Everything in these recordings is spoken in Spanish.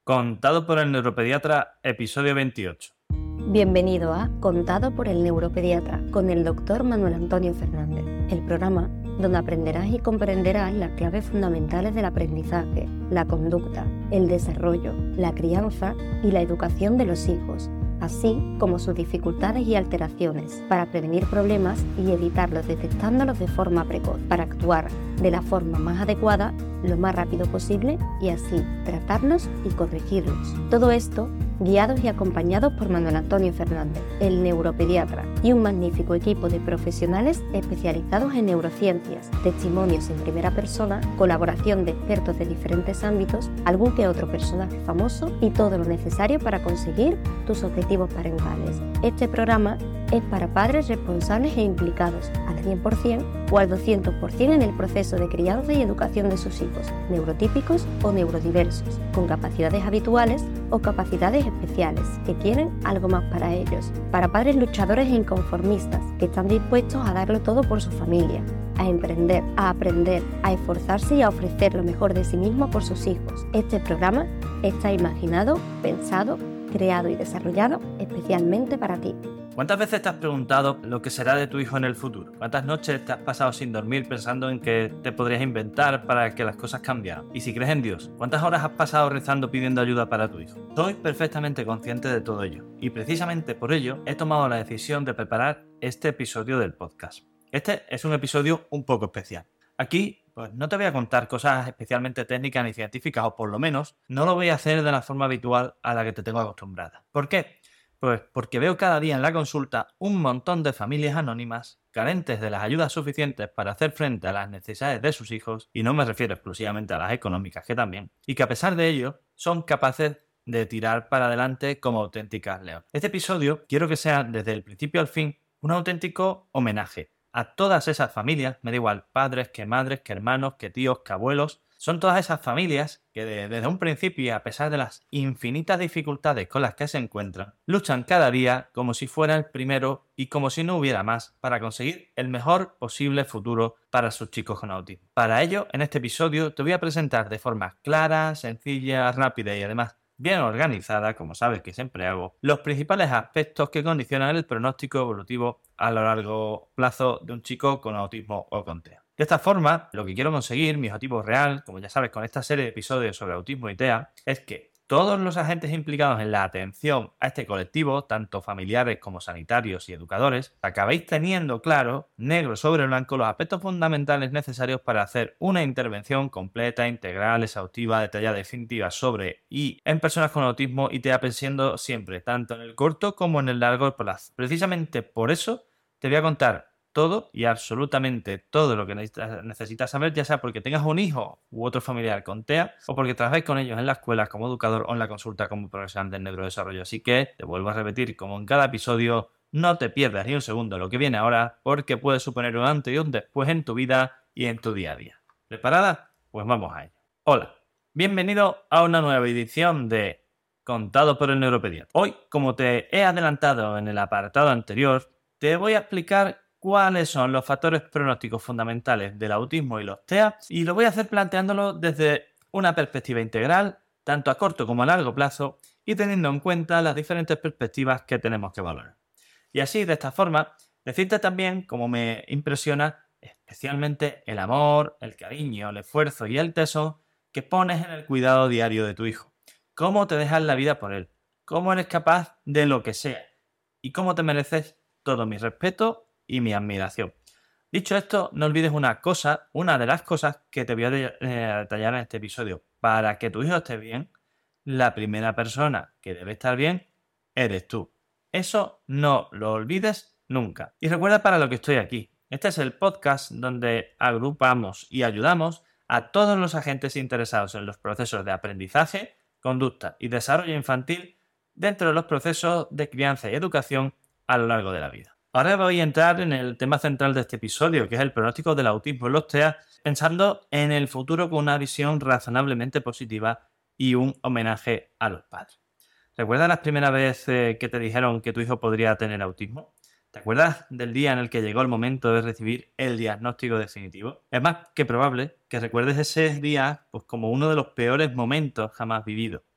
Contado por el neuropediatra, episodio 28. Bienvenido a Contado por el neuropediatra con el Dr. Manuel Antonio Fernández, el programa donde aprenderás y comprenderás las claves fundamentales del aprendizaje, la conducta, el desarrollo, la crianza y la educación de los hijos, así como sus dificultades y alteraciones, para prevenir problemas y evitarlos detectándolos de forma precoz, para actuar de la forma más adecuada lo más rápido posible y así tratarlos y corregirlos. Todo esto guiados y acompañados por Manuel Antonio Fernández, el neuropediatra, y un magnífico equipo de profesionales especializados en neurociencias, testimonios en primera persona, colaboración de expertos de diferentes ámbitos, algún que otro personaje famoso y todo lo necesario para conseguir tus objetivos parentales. Este programa es para padres responsables e implicados al 100% o al 200% en el proceso de crianza y educación de sus hijos, neurotípicos o neurodiversos, con capacidades habituales o capacidades especiales, que quieren algo más para ellos, para padres luchadores e inconformistas, que están dispuestos a darlo todo por su familia, a emprender, a aprender, a esforzarse y a ofrecer lo mejor de sí mismo por sus hijos. Este programa está imaginado, pensado, creado y desarrollado especialmente para ti. ¿Cuántas veces te has preguntado lo que será de tu hijo en el futuro? ¿Cuántas noches te has pasado sin dormir pensando en qué te podrías inventar para que las cosas cambiaran? Y si crees en Dios, ¿cuántas horas has pasado rezando pidiendo ayuda para tu hijo? Soy perfectamente consciente de todo ello y precisamente por ello he tomado la decisión de preparar este episodio del podcast. Este es un episodio un poco especial. Aquí pues no te voy a contar cosas especialmente técnicas ni científicas, o por lo menos no lo voy a hacer de la forma habitual a la que te tengo acostumbrada. ¿Por qué? Pues porque veo cada día en la consulta un montón de familias anónimas carentes de las ayudas suficientes para hacer frente a las necesidades de sus hijos, y no me refiero exclusivamente a las económicas, que también, y que a pesar de ello son capaces de tirar para adelante como auténticas leonas. Este episodio quiero que sea desde el principio al fin un auténtico homenaje a todas esas familias, me da igual padres, que madres, que hermanos, que tíos, que abuelos. Son todas esas familias que desde un principio, y a pesar de las infinitas dificultades con las que se encuentran, luchan cada día como si fuera el primero y como si no hubiera más para conseguir el mejor posible futuro para sus chicos con autismo. Para ello, en este episodio te voy a presentar de forma clara, sencilla, rápida y además bien organizada, como sabes que siempre hago, los principales aspectos que condicionan el pronóstico evolutivo a lo largo plazo de un chico con autismo o con TEA. De esta forma, lo que quiero conseguir, mi objetivo real, como ya sabes con esta serie de episodios sobre autismo y TEA, es que todos los agentes implicados en la atención a este colectivo, tanto familiares como sanitarios y educadores, acabéis teniendo claro, negro sobre blanco, los aspectos fundamentales necesarios para hacer una intervención completa, integral, exhaustiva, detallada, definitiva sobre y en personas con autismo y TEA, pensando siempre, tanto en el corto como en el largo plazo. Precisamente por eso te voy a contar todo y absolutamente todo lo que necesitas saber, ya sea porque tengas un hijo u otro familiar con TEA o porque trabajes con ellos en la escuela como educador o en la consulta como profesional del neurodesarrollo. Así que te vuelvo a repetir, como en cada episodio, no te pierdas ni un segundo lo que viene ahora, porque puede suponer un antes y un después en tu vida y en tu día a día. ¿Preparada? Pues vamos a ello. Hola, bienvenido a una nueva edición de Contado por el neuropediatra. Hoy, como te he adelantado en el apartado anterior, te voy a explicar cuáles son los factores pronósticos fundamentales del autismo y los TEA, y lo voy a hacer planteándolo desde una perspectiva integral, tanto a corto como a largo plazo, y teniendo en cuenta las diferentes perspectivas que tenemos que valorar. Y así, de esta forma, decirte también cómo me impresiona especialmente el amor, el cariño, el esfuerzo y el tesón que pones en el cuidado diario de tu hijo. Cómo te dejas la vida por él, cómo eres capaz de lo que sea, y cómo te mereces todo mi respeto y mi admiración. Dicho esto, no olvides una de las cosas que te voy a detallar en este episodio. Para que tu hijo esté bien, la primera persona que debe estar bien eres tú. Eso no lo olvides nunca. Y recuerda para lo que estoy aquí. Este es el podcast donde agrupamos y ayudamos a todos los agentes interesados en los procesos de aprendizaje, conducta y desarrollo infantil dentro de los procesos de crianza y educación a lo largo de la vida. Ahora voy a entrar en el tema central de este episodio, que es el pronóstico del autismo en los TEA, pensando en el futuro con una visión razonablemente positiva y un homenaje a los padres. ¿Recuerdas las primeras veces que te dijeron que tu hijo podría tener autismo? ¿Te acuerdas del día en el que llegó el momento de recibir el diagnóstico definitivo? Es más que probable que recuerdes ese día pues, como uno de los peores momentos jamás vividos.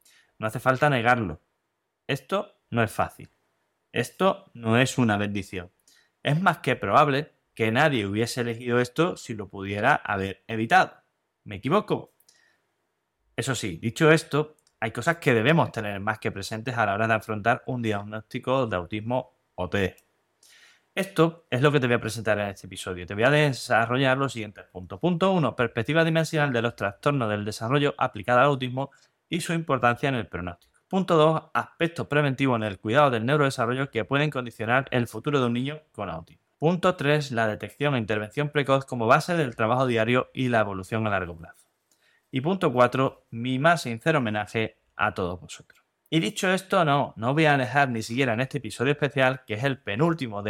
no hace falta negarlo. Esto no es fácil. Esto no es una bendición. Es más que probable que nadie hubiese elegido esto si lo pudiera haber evitado. ¿Me equivoco? Eso sí, dicho esto, hay cosas que debemos tener más que presentes a la hora de afrontar un diagnóstico de autismo o TEA. Esto es lo que te voy a presentar en este episodio. Te voy a desarrollar los siguientes puntos. Punto 1. Perspectiva dimensional de los trastornos del desarrollo aplicada al autismo y su importancia en el pronóstico. Punto 2. Aspectos preventivos en el cuidado del neurodesarrollo que pueden condicionar el futuro de un niño con autismo. Punto 3. La detección e intervención precoz como base del trabajo diario y la evolución a largo plazo. Y punto 4. Mi más sincero homenaje a todos vosotros. Y dicho esto, no voy a dejar ni siquiera en este episodio especial, que es el penúltimo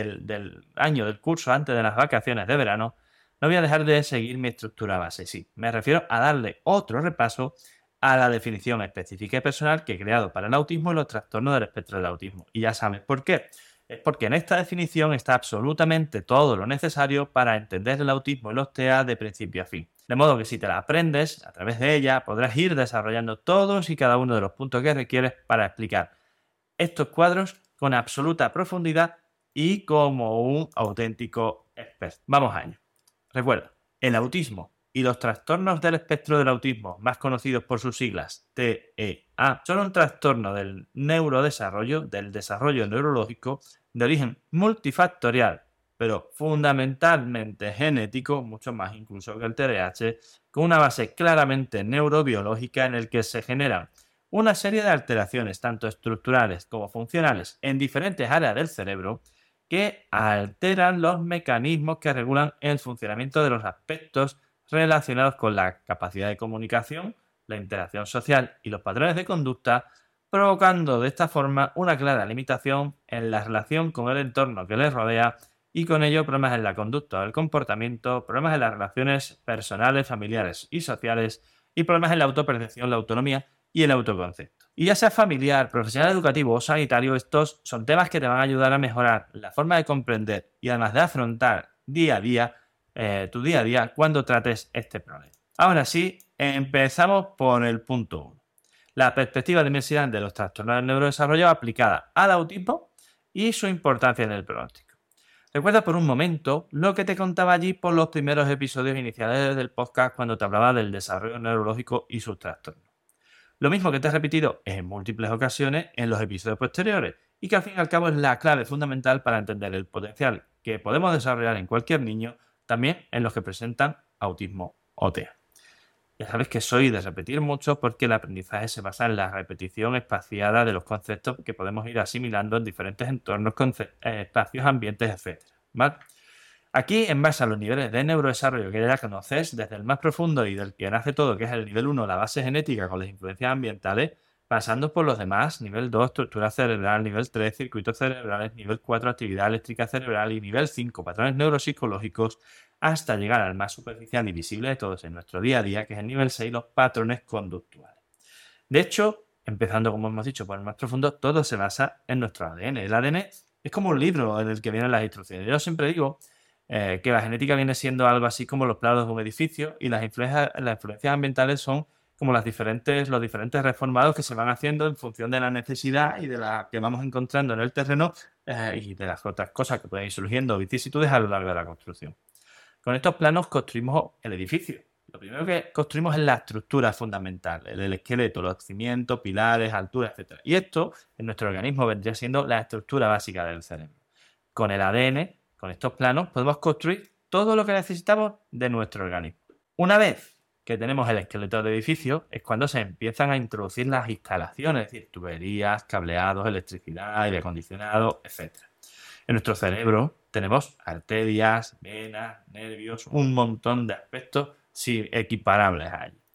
del año del curso antes de las vacaciones de verano, no voy a dejar de seguir mi estructura base. Sí, me refiero a darle otro repaso a la definición específica y personal que he creado para el autismo y los trastornos del espectro del autismo. Y ya sabes por qué. Es porque en esta definición está absolutamente todo lo necesario para entender el autismo y los TEA de principio a fin. De modo que si te la aprendes, a través de ella podrás ir desarrollando todos y cada uno de los puntos que requieres para explicar estos cuadros con absoluta profundidad y como un auténtico experto. Vamos a ello. Recuerda, el autismo y los trastornos del espectro del autismo, más conocidos por sus siglas TEA, son un trastorno del neurodesarrollo, del desarrollo neurológico, de origen multifactorial, pero fundamentalmente genético, mucho más incluso que el TDAH, con una base claramente neurobiológica en el que se generan una serie de alteraciones, tanto estructurales como funcionales, en diferentes áreas del cerebro, que alteran los mecanismos que regulan el funcionamiento de los aspectos relacionados con la capacidad de comunicación, la interacción social y los patrones de conducta, provocando de esta forma una clara limitación en la relación con el entorno que les rodea y con ello problemas en la conducta o el comportamiento, problemas en las relaciones personales, familiares y sociales y problemas en la autopercepción, la autonomía y el autoconcepto. Y ya sea familiar, profesional educativo o sanitario, estos son temas que te van a ayudar a mejorar la forma de comprender y además de afrontar día a día tu día a día cuando trates este problema. Ahora sí, empezamos por el punto 1. La perspectiva dimensional de los trastornos del neurodesarrollo aplicada al autismo y su importancia en el pronóstico. Recuerda por un momento lo que te contaba allí por los primeros episodios iniciales del podcast cuando te hablaba del desarrollo neurológico y sus trastornos. Lo mismo que te he repetido en múltiples ocasiones en los episodios posteriores y que al fin y al cabo es la clave fundamental para entender el potencial que podemos desarrollar en cualquier niño, también en los que presentan autismo o TEA. Ya sabes que soy de repetir mucho porque el aprendizaje se basa en la repetición espaciada de los conceptos que podemos ir asimilando en diferentes entornos, espacios, ambientes, etc. ¿Vale? Aquí, en base a los niveles de neurodesarrollo que ya conoces, desde el más profundo y del que nace todo, que es el nivel 1, la base genética con las influencias ambientales, pasando por los demás, nivel 2, estructura cerebral, nivel 3, circuitos cerebrales, nivel 4, actividad eléctrica cerebral y nivel 5, patrones neuropsicológicos, hasta llegar al más superficial y visible de todos en nuestro día a día, que es el nivel 6, los patrones conductuales. De hecho, empezando como hemos dicho por el más profundo, todo se basa en nuestro ADN. El ADN es como un libro en el que vienen las instrucciones. Yo siempre digo que la genética viene siendo algo así como los planos de un edificio y las influencias ambientales son como los diferentes reformados que se van haciendo en función de la necesidad y de la que vamos encontrando en el terreno y de las otras cosas que pueden ir surgiendo, vicisitudes a lo largo de la construcción. Con estos planos construimos el edificio. Lo primero que construimos es la estructura fundamental, el esqueleto, los cimientos, pilares, alturas, etc. Y esto en nuestro organismo vendría siendo la estructura básica del cerebro. Con el ADN, con estos planos, podemos construir todo lo que necesitamos de nuestro organismo. Una vez que tenemos el esqueleto del edificio, es cuando se empiezan a introducir las instalaciones, es decir, tuberías, cableados, electricidad, aire acondicionado, etc. En nuestro cerebro tenemos arterias, venas, nervios, un montón de aspectos equiparables a ellos.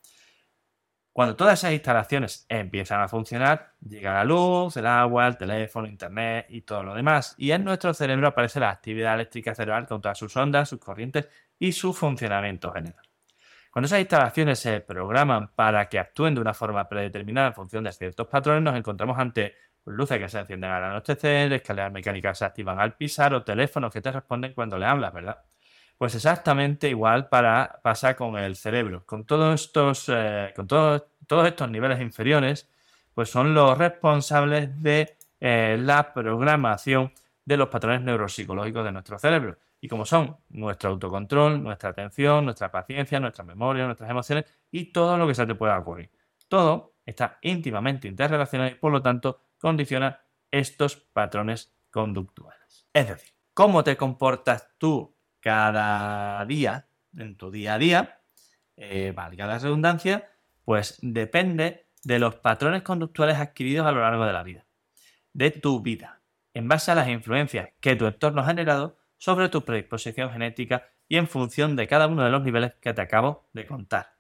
Cuando todas esas instalaciones empiezan a funcionar, llega la luz, el agua, el teléfono, internet y todo lo demás. Y en nuestro cerebro aparece la actividad eléctrica cerebral con todas sus ondas, sus corrientes y su funcionamiento general. Cuando esas instalaciones se programan para que actúen de una forma predeterminada en función de ciertos patrones, nos encontramos ante luces que se encienden al anochecer, escaleras mecánicas que se activan al pisar o teléfonos que te responden cuando le hablas, ¿verdad? Pues exactamente igual pasa con el cerebro. Con todos estos niveles inferiores, pues son los responsables de la programación de los patrones neuropsicológicos de nuestro cerebro. Y como son nuestro autocontrol, nuestra atención, nuestra paciencia, nuestra memoria, nuestras emociones y todo lo que se te pueda ocurrir. Todo está íntimamente interrelacionado y por lo tanto condiciona estos patrones conductuales. Es decir, cómo te comportas tú cada día, en tu día a día, valga la redundancia, pues depende de los patrones conductuales adquiridos a lo largo de la vida, de tu vida, en base a las influencias que tu entorno ha generado sobre tu predisposición genética y en función de cada uno de los niveles que te acabo de contar.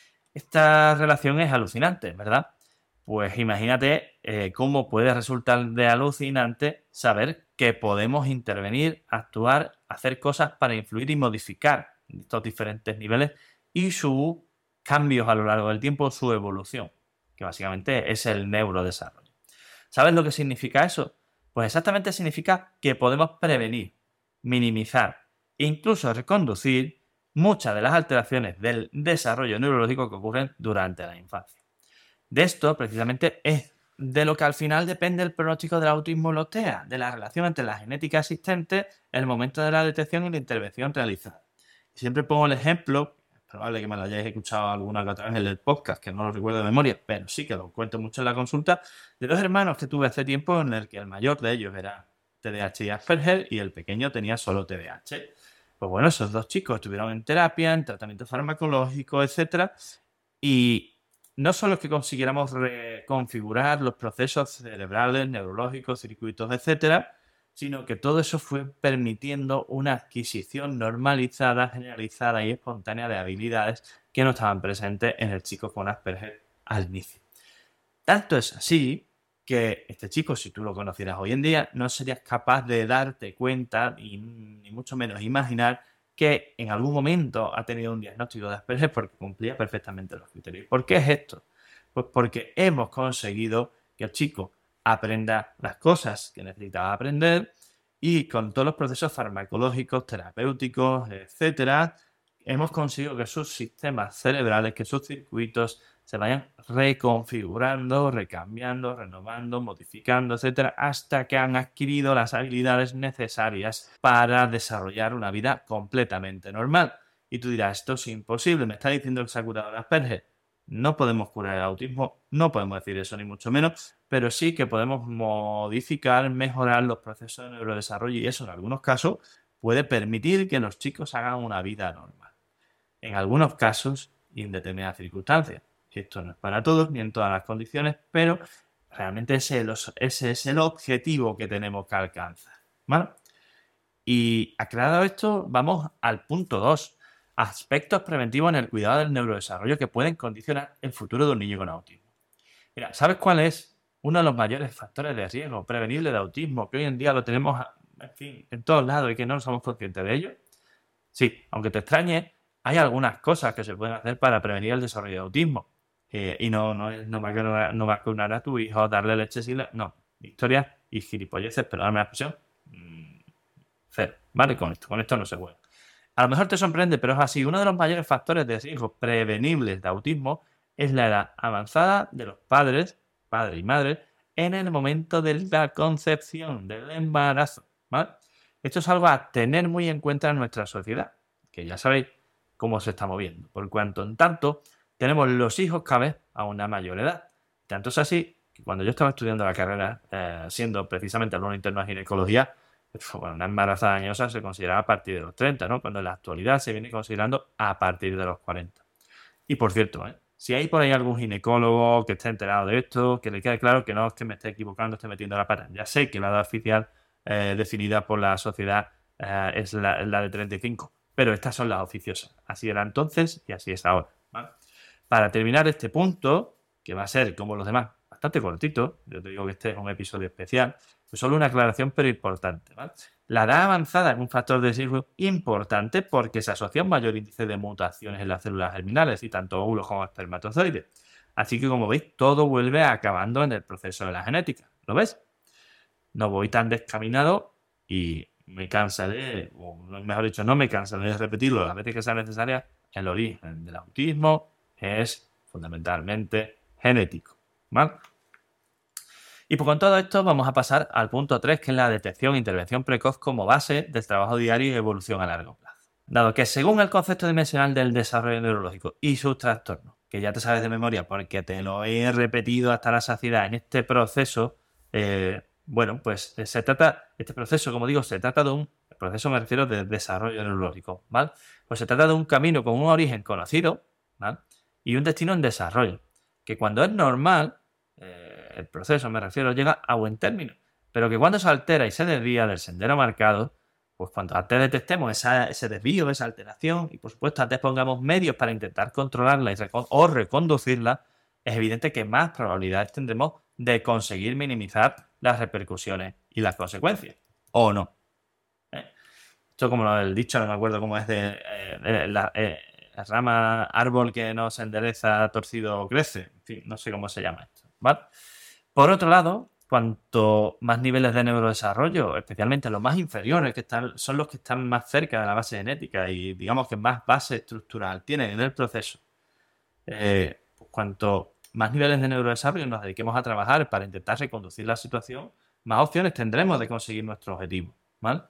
Esta relación es alucinante, ¿verdad? Pues imagínate cómo puede resultar de alucinante saber que podemos intervenir, actuar, hacer cosas para influir y modificar estos diferentes niveles y sus cambios a lo largo del tiempo, su evolución, que básicamente es el neurodesarrollo. ¿Sabes lo que significa eso? Pues exactamente significa que podemos prevenir, minimizar e incluso reconducir muchas de las alteraciones del desarrollo neurológico que ocurren durante la infancia. De esto, precisamente, es de lo que al final depende el pronóstico del autismo en los TEA, de la relación entre la genética existente, el momento de la detección y la intervención realizada. Siempre pongo el ejemplo, es probable que me lo hayáis escuchado alguna que otra vez en el podcast, que no lo recuerdo de memoria, pero sí que lo cuento mucho en la consulta, de dos hermanos que tuve hace tiempo en el que el mayor de ellos era TDAH y Asperger y el pequeño tenía solo TDAH. Pues bueno, esos dos chicos estuvieron en terapia, en tratamiento farmacológico, etc. Y no solo es que consiguiéramos reconfigurar los procesos cerebrales, neurológicos, circuitos, etc., sino que todo eso fue permitiendo una adquisición normalizada, generalizada y espontánea de habilidades que no estaban presentes en el chico con Asperger al inicio. Tanto es así que este chico, si tú lo conocieras hoy en día, no serías capaz de darte cuenta y ni mucho menos imaginar que en algún momento ha tenido un diagnóstico de Asperger porque cumplía perfectamente los criterios. ¿Por qué es esto? Pues porque hemos conseguido que el chico aprenda las cosas que necesitaba aprender y con todos los procesos farmacológicos, terapéuticos, etcétera, hemos conseguido que sus sistemas cerebrales, que sus circuitos se vayan reconfigurando, recambiando, renovando, modificando, etcétera, hasta que han adquirido las habilidades necesarias para desarrollar una vida completamente normal. Y tú dirás, esto es imposible, me está diciendo que se ha curado el Asperger. No podemos curar el autismo, no podemos decir eso ni mucho menos, pero sí que podemos modificar, mejorar los procesos de neurodesarrollo y eso en algunos casos puede permitir que los chicos hagan una vida normal. En algunos casos y en determinadas circunstancias. Esto no es para todos ni en todas las condiciones, pero realmente ese es el objetivo que tenemos que alcanzar, ¿vale? Y aclarado esto, vamos al punto 2. Aspectos preventivos en el cuidado del neurodesarrollo que pueden condicionar el futuro de un niño con autismo. Mira, ¿sabes cuál es uno de los mayores factores de riesgo prevenible de autismo que hoy en día lo tenemos, en fin, en todos lados y que no somos conscientes de ello? Sí, aunque te extrañe, hay algunas cosas que se pueden hacer para prevenir el desarrollo de autismo. Y no vacunar a tu hijo, darle leche sin leche. No, historias y gilipolleces, pero dame la expresión. Cero, ¿vale? Con esto no se juega. A lo mejor te sorprende, pero es así. Uno de los mayores factores de riesgo prevenibles de autismo es la edad avanzada de los padre y madre, en el momento de la concepción, del embarazo, ¿vale? Esto es algo a tener muy en cuenta en nuestra sociedad, que ya sabéis cómo se está moviendo. Por cuanto en tanto, tenemos los hijos cada vez a una mayor edad. Tanto es así que cuando yo estaba estudiando la carrera, siendo precisamente alumno interno de ginecología, bueno, una embarazada dañosa se consideraba a partir de los 30, ¿no? Cuando en la actualidad se viene considerando a partir de los 40. Y por cierto, si hay por ahí algún ginecólogo que esté enterado de esto, que le quede claro que no es que me esté equivocando, esté metiendo la pata. Ya sé que la edad oficial definida por la sociedad es la de 35, pero estas son las oficiosas. Así era entonces y así es ahora, ¿vale? Para terminar este punto, que va a ser, como los demás, bastante cortito, yo te digo que este es un episodio especial, pues solo una aclaración pero importante, ¿vale? La edad avanzada es un factor de riesgo importante porque se asocia a un mayor índice de mutaciones en las células germinales y tanto óvulos como espermatozoides. Así que, como veis, todo vuelve acabando en el proceso de la genética. ¿Lo ves? No voy tan descaminado y me cansaré, o mejor dicho, no me cansaré de repetirlo las veces que sea necesaria. El origen del autismo es fundamentalmente genético, ¿vale? Y pues con todo esto vamos a pasar al punto 3, que es la detección e intervención precoz como base del trabajo diario y evolución a largo plazo. Dado que según el concepto dimensional del desarrollo neurológico y sus trastornos, que ya te sabes de memoria porque te lo he repetido hasta la saciedad en este proceso, pues se trata, este proceso, como digo, se trata de un proceso, me refiero, de desarrollo neurológico, ¿vale? Pues se trata de un camino con un origen conocido, ¿vale? Y un destino en desarrollo, que cuando es normal, el proceso, me refiero, llega a buen término, pero que cuando se altera y se desvía del sendero marcado, pues cuando antes detectemos ese desvío, esa alteración, y por supuesto antes pongamos medios para intentar controlarla o reconducirla, es evidente que más probabilidades tendremos de conseguir minimizar las repercusiones y las consecuencias, ¿o no? Esto como el dicho, no me acuerdo cómo es la rama árbol que no se endereza, torcido crece. En fin, no sé cómo se llama esto, ¿vale? Por otro lado, cuanto más niveles de neurodesarrollo, especialmente los más inferiores, son los que están más cerca de la base genética y digamos que más base estructural tienen en el proceso, pues cuanto más niveles de neurodesarrollo nos dediquemos a trabajar para intentar reconducir la situación, más opciones tendremos de conseguir nuestro objetivo, ¿vale?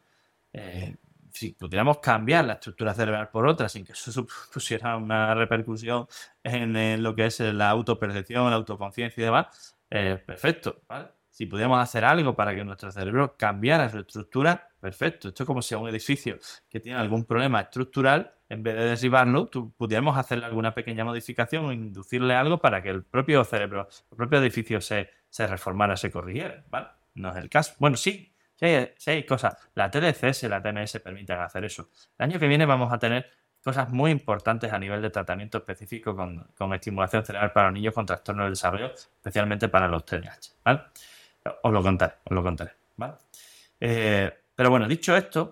Si pudiéramos cambiar la estructura cerebral por otra sin que eso supusiera una repercusión en lo que es la autopercepción, la autoconciencia y demás, perfecto, ¿vale? Si pudiéramos hacer algo para que nuestro cerebro cambiara su estructura, perfecto. Esto es como si a un edificio que tiene algún problema estructural, en vez de derribarlo, pudiéramos hacerle alguna pequeña modificación o inducirle algo para que el propio cerebro, el propio edificio se reformara, se corrigiera, ¿vale? No es el caso. Bueno, sí. Sí hay cosas. La TDCS y la TMS permiten hacer eso. El año que viene vamos a tener cosas muy importantes a nivel de tratamiento específico con estimulación cerebral para los niños con trastornos del desarrollo, especialmente para los TDAH, ¿vale? Os lo contaré, ¿vale? Pero bueno, dicho esto,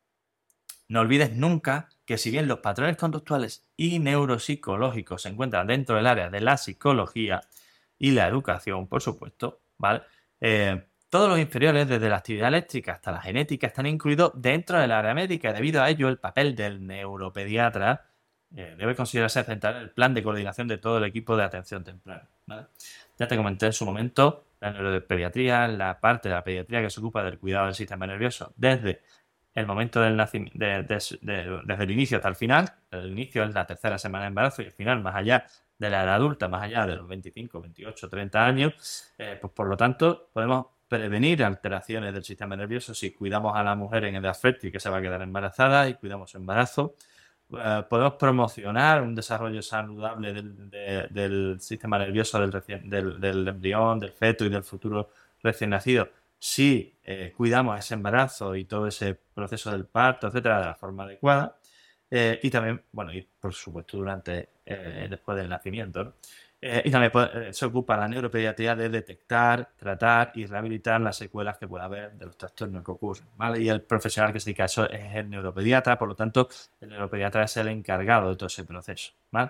no olvides nunca que si bien los patrones conductuales y neuropsicológicos se encuentran dentro del área de la psicología y la educación, por supuesto, ¿vale? Todos los inferiores, desde la actividad eléctrica hasta la genética, están incluidos dentro del área médica. Debido a ello, el papel del neuropediatra debe considerarse central en el plan de coordinación de todo el equipo de atención temprana, ¿vale? Ya te comenté en su momento, la neuropediatría, la parte de la pediatría que se ocupa del cuidado del sistema nervioso desde el momento del nacimiento, desde el inicio hasta el final. El inicio es la tercera semana de embarazo y el final más allá de la edad adulta, más allá de los 25, 28, 30 años, pues por lo tanto podemos prevenir alteraciones del sistema nervioso si cuidamos a la mujer en edad fértil que se va a quedar embarazada y cuidamos su embarazo. Podemos promocionar un desarrollo saludable del sistema nervioso del embrión, del feto y del futuro recién nacido si cuidamos ese embarazo y todo ese proceso del parto, etcétera, de la forma adecuada. Y también, bueno, y por supuesto después del nacimiento, ¿no? Y también se ocupa la neuropediatría de detectar, tratar y rehabilitar las secuelas que pueda haber de los trastornos que ocurren, ¿vale? Y el profesional que se dedica a eso es el neuropediatra, por lo tanto, el neuropediatra es el encargado de todo ese proceso, ¿vale?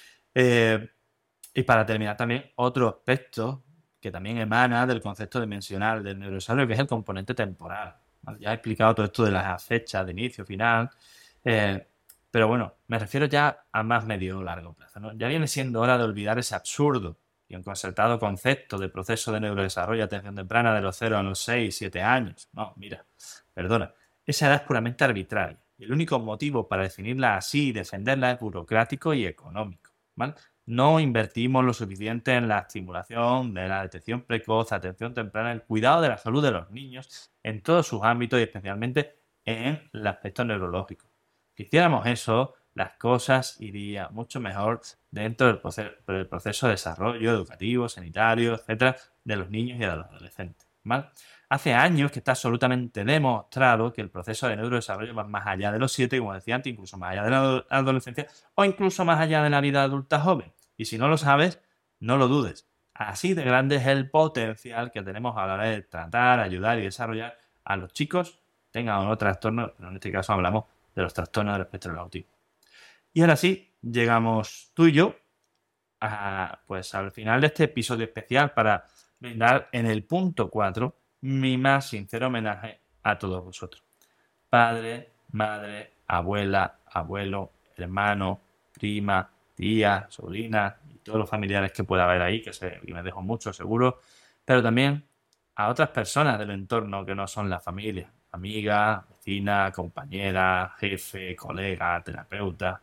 Y para terminar también, otro aspecto que también emana del concepto dimensional del neurodesarrollo, que es el componente temporal, ¿vale? Ya he explicado todo esto de las fechas de inicio, final, pero bueno, me refiero ya a más medio o largo plazo, ¿no? Ya viene siendo hora de olvidar ese absurdo y enconcertado concepto de proceso de neurodesarrollo y atención temprana de los 0 a los 6, 7 años. No, mira, perdona, esa edad es puramente arbitraria y el único motivo para definirla así y defenderla es burocrático y económico, ¿vale? No invertimos lo suficiente en la estimulación de la detección precoz, atención temprana, el cuidado de la salud de los niños en todos sus ámbitos y especialmente en el aspecto neurológico. Si hiciéramos eso, las cosas irían mucho mejor dentro del proceso de desarrollo educativo, sanitario, etcétera, de los niños y de los adolescentes, ¿vale? Hace años que está absolutamente demostrado que el proceso de neurodesarrollo va más allá de los 7, como decía antes, incluso más allá de la adolescencia o incluso más allá de la vida adulta joven. Y si no lo sabes, no lo dudes. Así de grande es el potencial que tenemos a la hora de tratar, ayudar y desarrollar a los chicos, tengan o no trastornos, pero en este caso hablamos de los trastornos del espectro del autismo. Y ahora sí, llegamos tú y yo pues al final de este episodio especial para brindar en el punto 4 mi más sincero homenaje a todos vosotros. Padre, madre, abuela, abuelo, hermano, prima, tía, sobrina y todos los familiares que pueda haber ahí, que me dejo mucho seguro, pero también a otras personas del entorno que no son la familia, amiga, vecina, compañera, jefe, colega, terapeuta.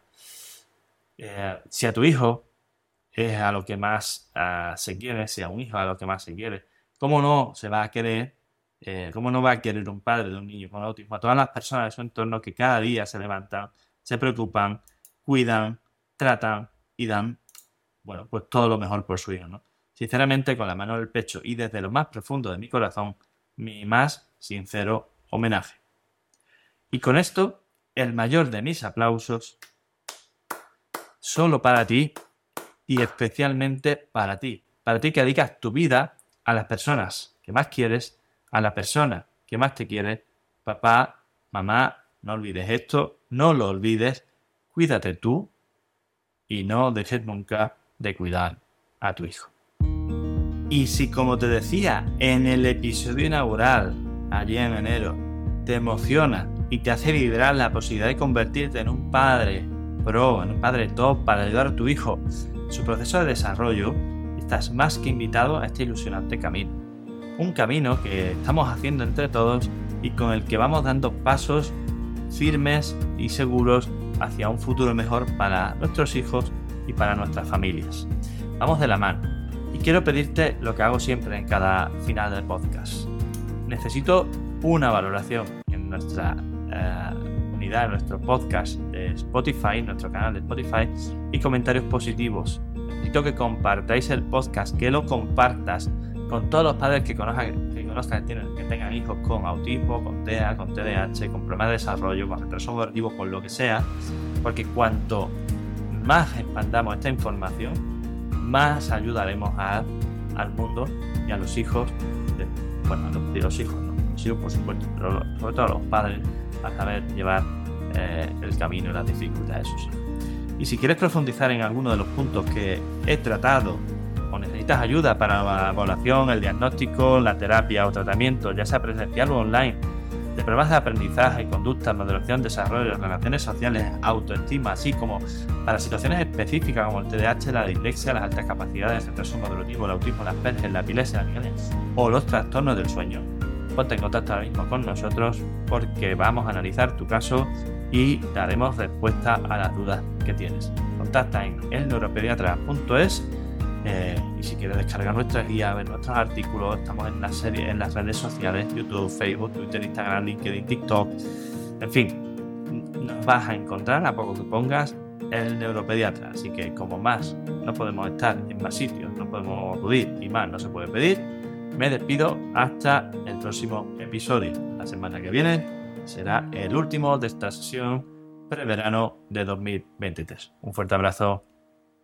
Si a tu hijo es a lo que más se quiere, si a un hijo es a lo que más se quiere, ¿cómo no se va a querer? ¿Cómo no va a querer un padre de un niño con autismo a todas las personas de su entorno que cada día se levantan, se preocupan, cuidan, tratan y dan, bueno, pues todo lo mejor por su hijo, ¿no? Sinceramente, con la mano en el pecho y desde lo más profundo de mi corazón, mi más sincero homenaje. Y con esto, el mayor de mis aplausos, solo para ti y especialmente para ti que dedicas tu vida a las personas que más quieres, a la persona que más te quiere. Papá, mamá, no olvides esto, no lo olvides, cuídate tú y no dejes nunca de cuidar a tu hijo. Y si, como te decía en el episodio inaugural, allí en enero, te emociona y te hace vibrar la posibilidad de convertirte en un padre pro, en un padre top para ayudar a tu hijo en su proceso de desarrollo, estás más que invitado a este ilusionante camino. Un camino que estamos haciendo entre todos y con el que vamos dando pasos firmes y seguros hacia un futuro mejor para nuestros hijos y para nuestras familias. Vamos de la mano. Y quiero pedirte lo que hago siempre en cada final del podcast. Necesito una valoración en nuestra unidad, en nuestro podcast de Spotify, en nuestro canal de Spotify, y comentarios positivos. Necesito que compartáis el podcast, que lo compartas con todos los padres que conozcan que tengan hijos con autismo, con TEA, con TDAH, con problemas de desarrollo, con retraso cognitivo, con lo que sea, porque cuanto más expandamos esta información, más ayudaremos al mundo y a los hijos, a los hijos, no, los hijos por supuesto, pero sobre todo a los padres, a saber llevar el camino y las dificultades de sus hijos. Y si quieres profundizar en alguno de los puntos que he tratado o necesitas ayuda para la evaluación, el diagnóstico, la terapia o tratamiento, ya sea presencial o online, de pruebas de aprendizaje, conducta, moderación, desarrollo, relaciones sociales, autoestima, así como para situaciones específicas como el TDAH, la dislexia, las altas capacidades, el retraso madurativo, el autismo, las Asperger, la epilepsia, la migraña o los trastornos del sueño, ponte en contacto ahora mismo con nosotros porque vamos a analizar tu caso y daremos respuesta a las dudas que tienes. Contacta en elneuropediatra.es y si quieres descargar nuestra guía, ver nuestros artículos, estamos en las redes sociales, YouTube, Facebook, Twitter, Instagram, LinkedIn, TikTok, en fin, nos vas a encontrar a poco que pongas el neuropediatra. Así que como más no podemos estar en más sitios, no podemos acudir y más no se puede pedir, me despido hasta el próximo episodio. La semana que viene será el último de esta sesión preverano de 2023. Un fuerte abrazo.